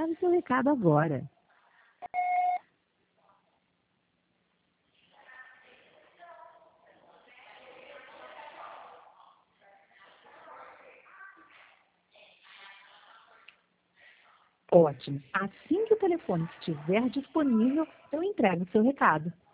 Grave seu recado agora. Ótimo. Assim que o telefone estiver disponível, eu entrego o seu recado.